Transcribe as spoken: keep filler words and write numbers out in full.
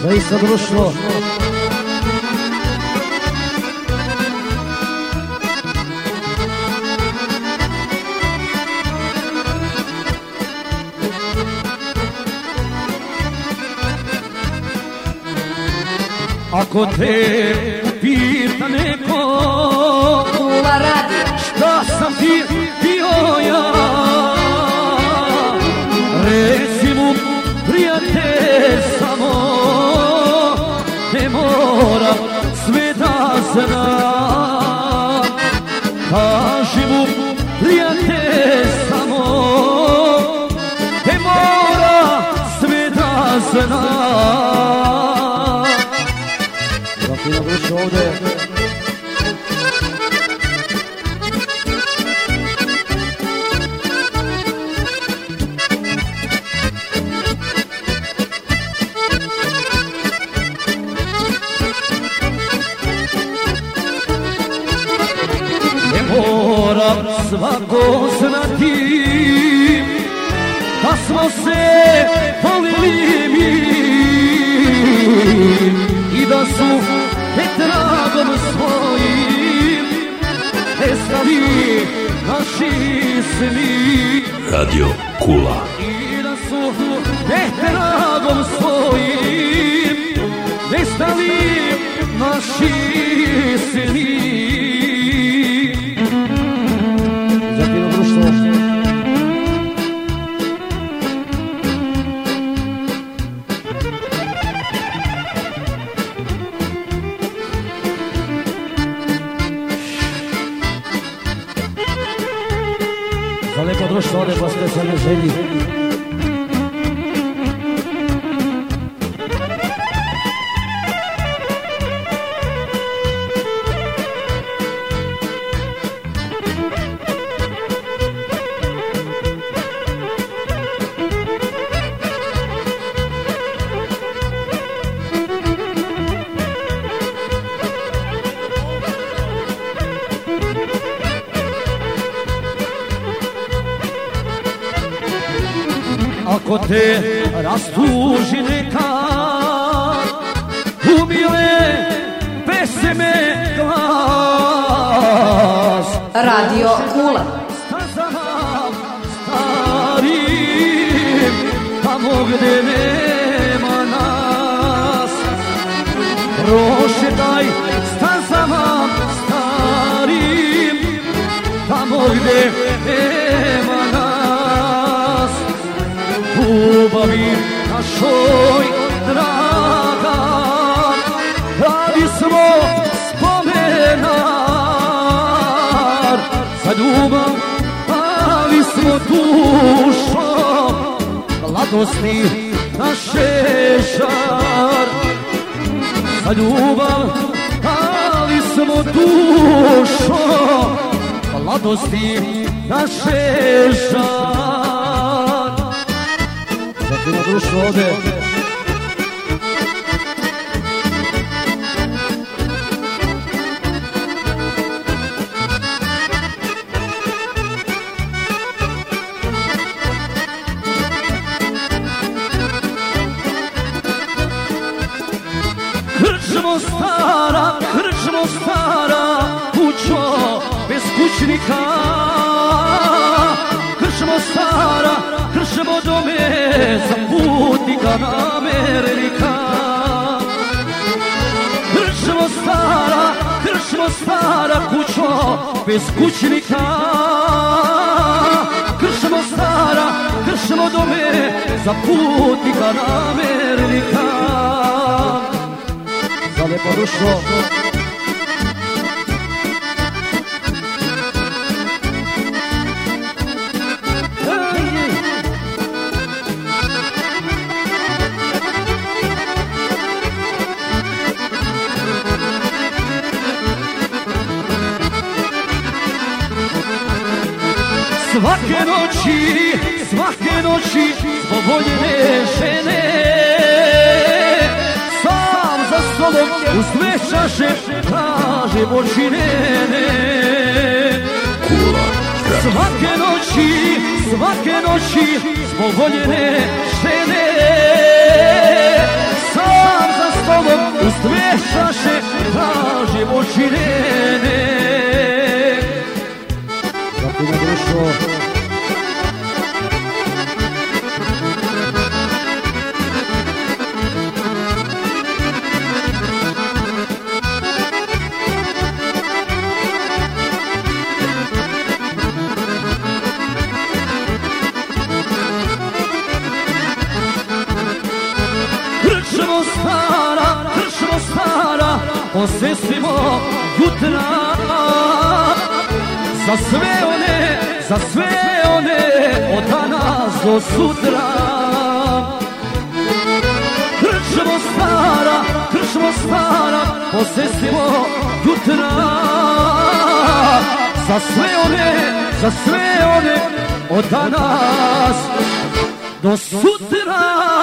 Zaista društvo. Ako te pita neko Kula radio, šta sam ti bio ja, reci mu prijatelj samo, ne moram sve da znam. Kaži mu prijatelj samo, ne mora sve da znam. Fina gruša ovde. Ne moram svako znati da smo se volili mi i da su tragom svojim nestali naši sni. Radio Kula. I da su tragom svojim nestali naši sni. Zakino društvo. Za lepo društvo ode po specijalne želji. Ako te rastuži nekad, umile pesme glas. Radio Kula. Stazam starim, tamo gde nema nas. Prošetaj stazama starim, tamo gde nema nas. Ljubavi našoj draga, radi smo spomenar. Za ljubav pali smo dušo, mladosti naše žar. Za ljubav pali smo dušo, mladosti naše žar. Zakino društvo ovde. Krčmo stara, krčmo stara, kućo bez kućnika. Krčmo stara, krčmo dome za putnika namernika. Krčmo stara, krčmo stara, kućo bez kućnika. Krčmo stara, krčmo dome za putnika namernika. Za lepo društvo. Svake noći, svake noći zbog voljene žene sam za stolom uz dve čaše tražim očinene. Svake noći, svake noći zbog voljene žene sam za stara, kršmo stara, osvestimo jutra. Za sve one, za sve one, od danas do sutra. Kršmo stara, kršmo stara, osvestimo jutra. Za sve one, za sve one, od danas do sutra.